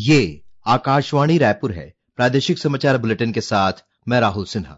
ये आकाशवाणी रायपुर है। प्रादेशिक समाचार बुलेटिन के साथ मैं राहुल सिन्हा।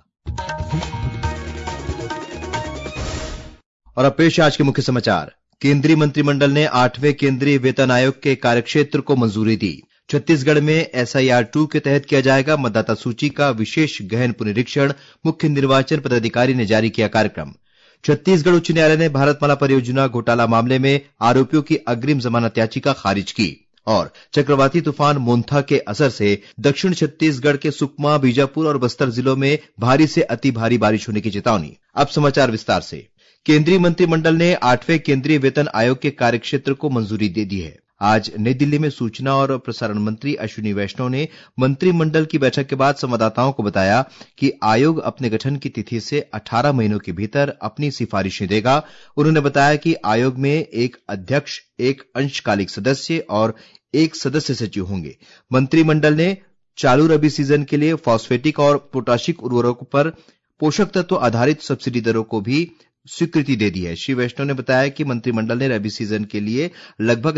और अब पेश आज के मुख्य समाचार। केंद्रीय मंत्रिमंडल ने 8वें केंद्रीय वेतन आयोग के कार्यक्षेत्र को मंजूरी दी। छत्तीसगढ़ में SIR2 के तहत किया जाएगा मतदाता सूची का विशेष गहन पुनरीक्षण, मुख्य निर्वाचन पदाधिकारी ने जारी किया कार्यक्रम। छत्तीसगढ़ उच्च न्यायालय ने भारतमाला परियोजना घोटाला मामले में आरोपियों की अग्रिम जमानत याचिका खारिज की। और चक्रवाती तूफान मोंथा के असर से दक्षिण छत्तीसगढ़ के सुकमा, बीजापुर और बस्तर जिलों में भारी से अति भारी बारिश होने की चेतावनी। अब समाचार विस्तार से। केंद्रीय मंत्रिमंडल ने 8वें केंद्रीय वेतन आयोग के कार्यक्षेत्र को मंजूरी दे दी है। आज नई दिल्ली में सूचना और प्रसारण मंत्री अश्विनी वैष्णव ने मंत्रिमंडल की बैठक के बाद संवाददाताओं को बताया कि आयोग अपने गठन की तिथि से 18 महीनों के भीतर अपनी सिफारिशें देगा। उन्होंने बताया कि आयोग में एक अध्यक्ष, एक अंशकालिक सदस्य और एक सदस्य सचिव होंगे। मंत्रिमंडल ने चालू रबी सीजन के लिए फॉस्फेटिक और पोटाशिक उर्वरकों पर पोषक तत्व आधारित सब्सिडी दरों को भी स्वीकृति दे दी है। श्री वैष्णव ने बताया कि मंत्रिमंडल ने रबी सीजन के लिए लगभग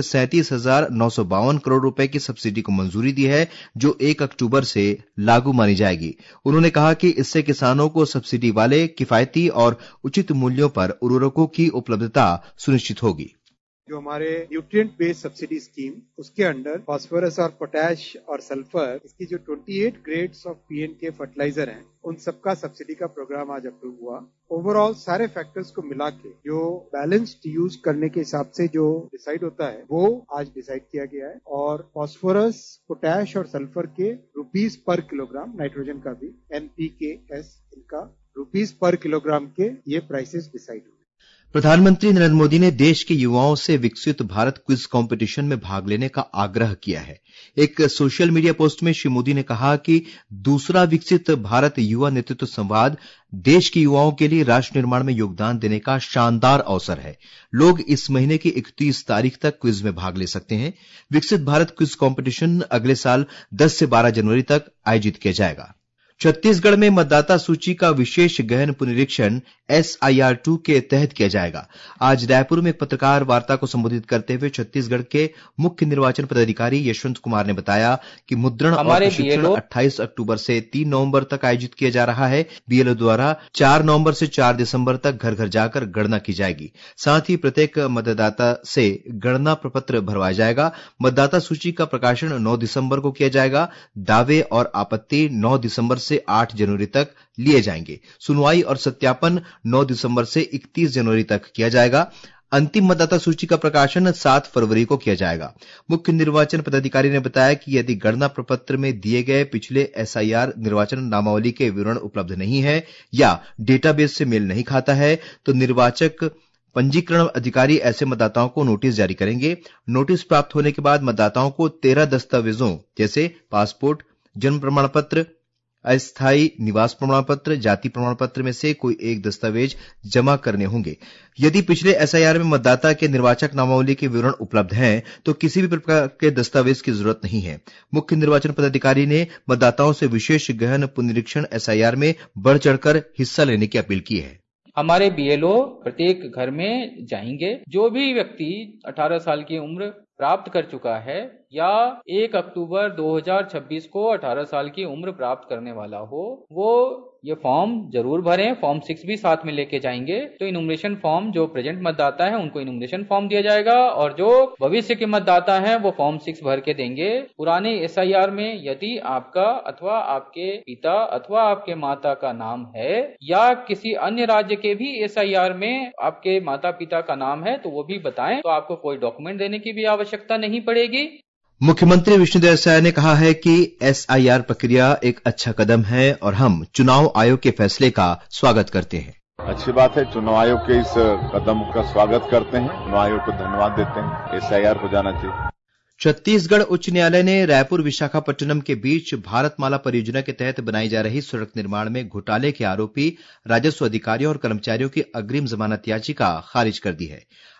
37,952 करोड़ रुपए की सब्सिडी को मंजूरी दी है, जो 1 अक्टूबर से लागू मानी जाएगी। उन्होंने कहा कि इससे किसानों को सब्सिडी वाले किफायती और उचित मूल्यों पर उर्वरकों की उपलब्धता सुनिश्चित होगी। जो हमारे न्यूट्रिएंट बेस्ड सब्सिडी स्कीम, उसके अंडर फास्फोरस और पोटैश और सल्फर, इसकी जो 28 ग्रेड्स ऑफ PNK फर्टिलाइजर हैं, उन सबका सब्सिडी का प्रोग्राम आज अप्रूव हुआ। ओवरऑल सारे फैक्टर्स को मिला के जो बैलेंस्ड यूज करने के हिसाब से जो डिसाइड होता है, वो आज डिसाइड किया गया है। और फास्फोरस, पोटैश और सल्फर के रुपीस पर किलोग्राम, नाइट्रोजन का भी NPKs, इनका रुपीस पर किलोग्राम के ये प्राइसेस डिसाइड हुए। प्रधानमंत्री नरेंद्र मोदी ने देश के युवाओं से विकसित भारत क्विज कंपटीशन में भाग लेने का आग्रह किया है। एक सोशल मीडिया पोस्ट में श्री मोदी ने कहा कि दूसरा विकसित भारत युवा नेतृत्व संवाद देश के युवाओं के लिए राष्ट्र निर्माण में योगदान देने का शानदार अवसर है। लोग इस महीने की 31 तारीख तक क्विज में भाग ले सकते हैं। विकसित भारत क्विज कंपटीशन अगले साल 10 से 12 जनवरी तक आयोजित किया जाएगा। छत्तीसगढ़ में मतदाता सूची का विशेष गहन पुनरीक्षण SIR2 के तहत किया जाएगा। आज रायपुर में एक पत्रकार वार्ता को संबोधित करते हुए छत्तीसगढ़ के मुख्य निर्वाचन पदाधिकारी यशवंत कुमार ने बताया कि मुद्रण और प्रशिक्षण 28 अक्टूबर से 3 नवंबर तक आयोजित किया जा रहा है। BLO द्वारा 4 नवंबर से 4 दिसंबर तक घर घर जाकर गणना की जाएगी। साथ ही प्रत्येक मतदाता से गणना प्रपत्र भरवाया जाएगा। मतदाता सूची का प्रकाशन 9 दिसंबर को किया जाएगा। दावे और आपत्ति 9 दिसंबर से 8 जनवरी तक लिए जाएंगे। सुनवाई और सत्यापन 9 दिसंबर से 31 जनवरी तक किया जाएगा। अंतिम मतदाता सूची का प्रकाशन 7 फरवरी को किया जाएगा। मुख्य निर्वाचन पदाधिकारी ने बताया कि यदि गणना प्रपत्र में दिए गए पिछले SIR निर्वाचन नामावली के विवरण उपलब्ध नहीं है या डेटाबेस से मेल नहीं खाता है, तो निर्वाचक पंजीकरण अधिकारी ऐसे मतदाताओं को नोटिस जारी करेंगे। नोटिस प्राप्त होने के बाद मतदाताओं को 13 दस्तावेजों जैसे पासपोर्ट, जन्म प्रमाण पत्र, अस्थायी निवास प्रमाण पत्र, जाति प्रमाण पत्र में से कोई एक दस्तावेज जमा करने होंगे। यदि पिछले SIR में मतदाता के निर्वाचक नामावली के विवरण उपलब्ध हैं, तो किसी भी प्रकार के दस्तावेज की जरूरत नहीं है। मुख्य निर्वाचन पदाधिकारी ने मतदाताओं से विशेष गहन पुनरीक्षण SIR में बढ़ चढ़कर हिस्सा लेने की अपील की है। हमारे BLO प्रत्येक घर में जाएंगे। जो भी व्यक्ति 18 साल की उम्र प्राप्त कर चुका है या 1 अक्टूबर 2026 को 18 साल की उम्र प्राप्त करने वाला हो, वो ये फॉर्म जरूर भरें। फॉर्म 6 भी साथ में लेके जाएंगे। तो इनुमरेशन फॉर्म जो प्रेजेंट मतदाता है उनको इनुमरेशन फॉर्म दिया जाएगा और जो भविष्य के मतदाता है वो फॉर्म 6 भर के देंगे। पुराने SIR में यदि आपका अथवा आपके पिता अथवा आपके माता का नाम है या किसी अन्य राज्य के भी SIR में आपके माता पिता का नाम है तो वो भी बताएं, तो आपको कोई डॉक्यूमेंट देने की भी आवश्यकता नहीं पड़ेगी। मुख्यमंत्री विष्णुदेव साय ने कहा है कि SIR प्रक्रिया एक अच्छा कदम है और हम चुनाव आयोग के फैसले का स्वागत करते हैं। अच्छी बात है, चुनाव आयोग के इस कदम का स्वागत करते हैं। चुनाव आयोग को धन्यवाद देते हैं। SIR हो जाना चाहिए। छत्तीसगढ़ उच्च न्यायालय ने रायपुर विशाखापट्टनम के बीच भारतमाला परियोजना के तहत बनाई जा रही सड़क निर्माण में घोटाले के आरोपी राजस्व अधिकारियों और कर्मचारियों की अग्रिम जमानत याचिका खारिज कर दी है।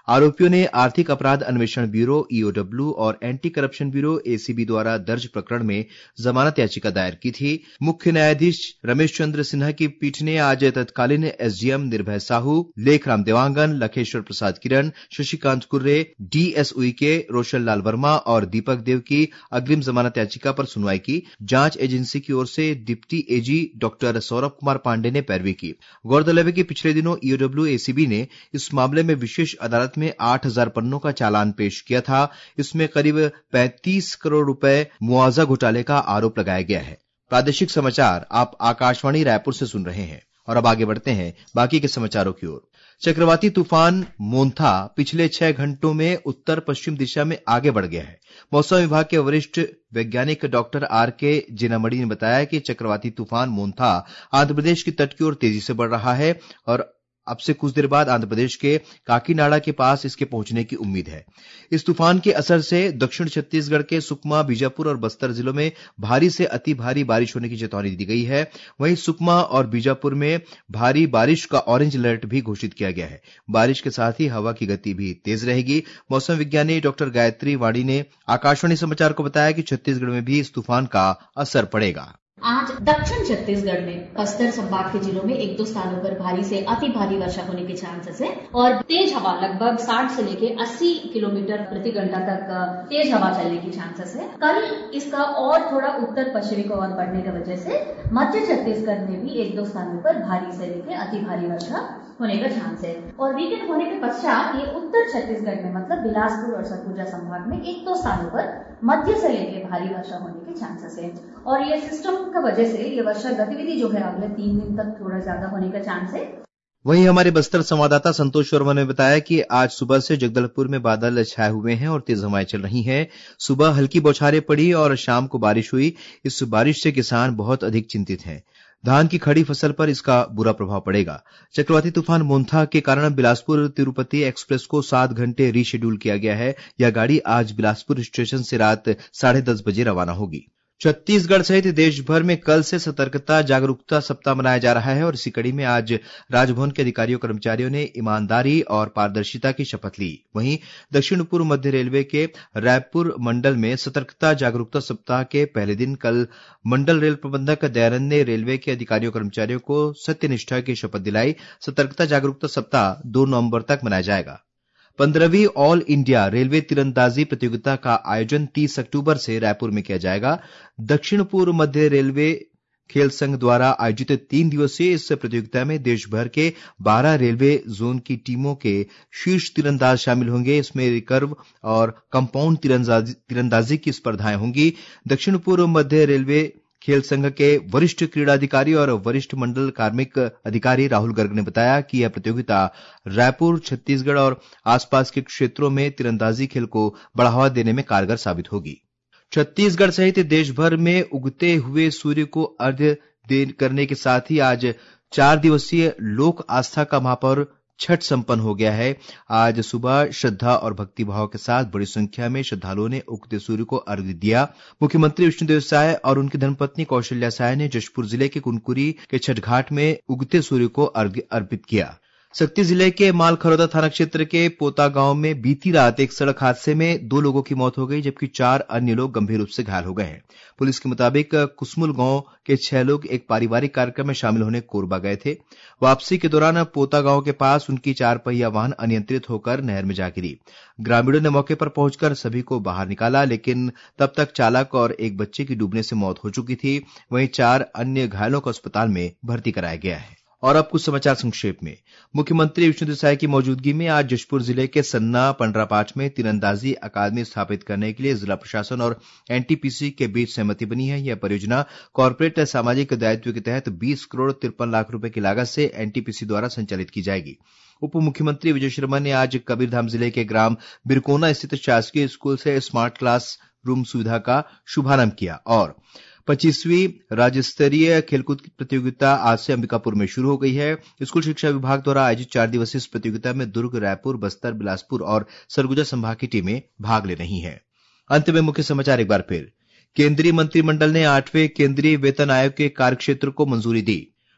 आरोपियों ने आर्थिक अपराध अन्वेषण ब्यूरो ईओडब्ल्यू और एंटी करप्शन ब्यूरो एसीबी द्वारा दर्ज प्रकरण में जमानत याचिका दायर की थी। मुख्य न्यायाधीश रमेश चंद्र सिन्हा की पीठ ने आज तत्कालीन एसडीएम निर्भय साहू, लेखराम देवांगन, लखेश्वर प्रसाद किरण, शशिकांत कुर्रे, डीएस उइके, रोशन लाल वर्मा और दीपक देव की अग्रिम जमानत याचिका पर सुनवाई की। जांच एजेंसी की ओर से deputy AG doctor Saurabh Kumar Pandey ने पैरवी की। गौरतलब है कि पिछले दिनों ईओडब्ल्यू एसीबी ने इस मामले में विशेष अदालत में 8,000 पन्नों का चालान पेश किया था। इसमें करीब 35 करोड़ रुपए मुआवजा घोटाले का आरोप लगाया गया है। प्रादेशिक समाचार आप आकाशवाणी रायपुर से सुन रहे हैं और अब आगे बढ़ते हैं बाकी के समाचारों की ओर। चक्रवाती तूफान मोन्था पिछले 6 घंटों में उत्तर पश्चिम दिशा में आगे बढ़ गया है। मौसम विभाग के वरिष्ठ वैज्ञानिक डॉक्टर आर.के. जिनामणि ने बताया कि चक्रवाती तूफान मोन्था आंध्र प्रदेश की तट की ओर तेजी से बढ़ रहा है और अब से कुछ देर बाद आंध्र प्रदेश के काकीनाडा के पास इसके पहुंचने की उम्मीद है। इस तूफान के असर से दक्षिण छत्तीसगढ़ के सुकमा, बीजापुर और बस्तर जिलों में भारी से अति भारी बारिश होने की चेतावनी दी गई है। वहीं सुकमा और बीजापुर में भारी बारिश का ऑरेंज अलर्ट भी घोषित किया गया है। बारिश के साथ ही हवा की गति भी तेज रहेगी। मौसम विज्ञानी डॉक्टर गायत्री वाणी ने आकाशवाणी समाचार को बताया कि छत्तीसगढ़ में भी इस तूफान का असर पड़ेगा। आज दक्षिण छत्तीसगढ़ में बस्तर संभाग के जिलों में 1-2 स्थानों पर भारी से अति भारी वर्षा होने के चांसेस है और तेज हवा लगभग 60 से लेके 80 किलोमीटर प्रति घंटा तक तेज हवा चलने की चांसेस है। कल इसका और थोड़ा उत्तर पश्चिमी को और बढ़ने की वजह से मध्य छत्तीसगढ़ में भी 1-2 स्थानों पर भारी से लेके अति भारी वर्षा होने का चांस है और वीकेंड होने के पश्चात ये उत्तर छत्तीसगढ़ में मतलब बिलासपुर और सरगुजा संभाग में 1-2 स्थानों पर मध्य से लेके भारी वर्षा होने के चांसेस है और ये सिस्टम की वजह से ये वर्षा गतिविधि जो है अगले 3 दिन तक थोड़ा ज्यादा होने का चांस है। वहीं हमारे बस्तर संवाददाता संतोष वर्मा ने बताया कि आज सुबह से जगदलपुर में बादल छाए हुए हैं और तेज हवाएं चल रही हैं। सुबह हल्की बौछारें पड़ी और शाम को बारिश हुई। इस बारिश से किसान बहुत अधिक चिंतित हैं। धान की खड़ी फसल पर इसका बुरा प्रभाव पड़ेगा। चक्रवाती तूफान मोन्था के कारण बिलासपुर तिरुपति एक्सप्रेस को 7 घंटे रीशेड्यूल किया गया है। यह गाड़ी आज बिलासपुर स्टेशन से रात 10:30 बजे रवाना होगी। छत्तीसगढ़ सहित देश भर में कल से सतर्कता जागरूकता सप्ताह मनाया जा रहा है और इसी कड़ी में आज राजभवन के अधिकारियों कर्मचारियों ने ईमानदारी और पारदर्शिता की शपथ ली। वहीं दक्षिण पूर्व मध्य रेलवे के रायपुर मंडल में सतर्कता जागरूकता सप्ताह के पहले दिन कल मंडल रेल प्रबंधक दयानंद ने रेलवे के अधिकारियों कर्मचारियों को सत्यनिष्ठा की शपथ दिलाई। सतर्कता जागरूकता सप्ताह 2 नवंबर तक मनाया जाएगा। 15वीं ऑल इंडिया रेलवे तीरंदाजी प्रतियोगिता का आयोजन 30 अक्टूबर से रायपुर में किया जाएगा। दक्षिण पूर्व मध्य रेलवे खेल संघ द्वारा आयोजित 3 दिवसीय इस प्रतियोगिता में देश भर के 12 रेलवे जोन की टीमों के शीर्ष तीरंदाज शामिल होंगे। इसमें रिकर्व और कंपाउंड तीरंदाजी की स्पर्धाएं होंगी। दक्षिण पूर्व मध्य रेलवे खेल संघ के वरिष्ठ क्रीड़ा अधिकारी और वरिष्ठ मंडल कार्मिक अधिकारी राहुल गर्ग ने बताया कि यह प्रतियोगिता रायपुर, छत्तीसगढ़ और आसपास के क्षेत्रों में तीरंदाजी खेल को बढ़ावा देने में कारगर साबित होगी। छत्तीसगढ़ सहित देश भर में उगते हुए सूर्य को अर्घ्य करने के साथ ही आज 4 दिवसीय लोक आस्था का महापर्व छठ संपन्न हो गया है। आज सुबह श्रद्धा और भक्तिभाव के साथ बड़ी संख्या में श्रद्धालुओं ने उगते सूर्य को अर्घ्य दिया। मुख्यमंत्री विष्णुदेव साय और उनकी धर्मपत्नी कौशल्या साय ने जशपुर जिले के कुनकुरी के छठ घाट में उगते सूर्य को अर्घ्य अर्पित किया। शक्ति जिले के मालखरौदा थाना क्षेत्र के पोता गांव में बीती रात एक सड़क हादसे में 2 लोगों की मौत हो गई जबकि 4 अन्य लोग गंभीर रूप से घायल हो गए हैं। पुलिस के मुताबिक कुसमुल गांव के 6 लोग एक पारिवारिक कार्यक्रम में शामिल होने कोरबा गए थे। वापसी के दौरान पोता गांव के पास उनकी 4 पहिया वाहन अनियंत्रित होकर नहर में जा गिरी। ग्रामीणों ने मौके पर पहुंचकर सभी को बाहर निकाला, लेकिन तब तक चालक और एक बच्चे की डूबने से मौत हो चुकी थी। वहीं 4 अन्य घायलों को अस्पताल में भर्ती कराया गया है। और अब कुछ समाचार संक्षेप में। मुख्यमंत्री विष्णुदेव साय की मौजूदगी में आज जशपुर जिले के सन्ना पंडरापाठ में तीरंदाजी अकादमी स्थापित करने के लिए जिला प्रशासन और एनटीपीसी के बीच सहमति बनी है। यह परियोजना कॉर्पोरेट सामाजिक दायित्व के तहत 20 करोड़ 53 लाख रुपए की लागत से एनटीपीसी द्वारा संचालित की जाएगी। उप मुख्यमंत्री विजय शर्मा ने आज कबीरधाम जिले के ग्राम बिरकोना स्थित शासकीय स्कूल से स्मार्ट क्लास रूम सुविधा का शुभारंभ किया और 25वीं राज्य स्तरीय खेलकूद प्रतियोगिता आज से अंबिकापुर में शुरू हो गई है। स्कूल शिक्षा विभाग द्वारा आयोजित 4 दिवसीय इस प्रतियोगिता में दुर्ग, रायपुर, बस्तर, बिलासपुर और सरगुजा संभाग की टीमें भाग ले रही हैं। अंत में मुख्य समाचार एक बार फिर। केंद्रीय मंत्रिमंडल ने 8वें केंद्रीय वेतन आयोग के कार्यक्षेत्र को मंजूरी दी।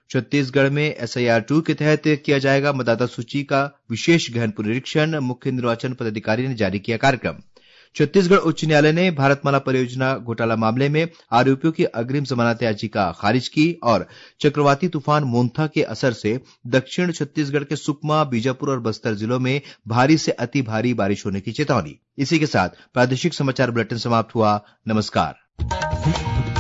छत्तीसगढ़ में SIR-2 के तहत किया जाएगा मतदाता सूची का विशेष गहन पुनरीक्षण, मुख्य निर्वाचन पदाधिकारी ने जारी किया कार्यक्रम। छत्तीसगढ़ उच्च न्यायालय ने भारतमाला परियोजना घोटाला मामले में आरोपियों की अग्रिम जमानत याचिका खारिज की और चक्रवाती तूफान मोंथा के असर से दक्षिण छत्तीसगढ़ के सुकमा, बीजापुर और बस्तर जिलों में भारी से अति भारी बारिश होने की चेतावनी। इसी के साथ प्रादेशिक समाचार बुलेटिन समाप्त हुआ। नमस्कार।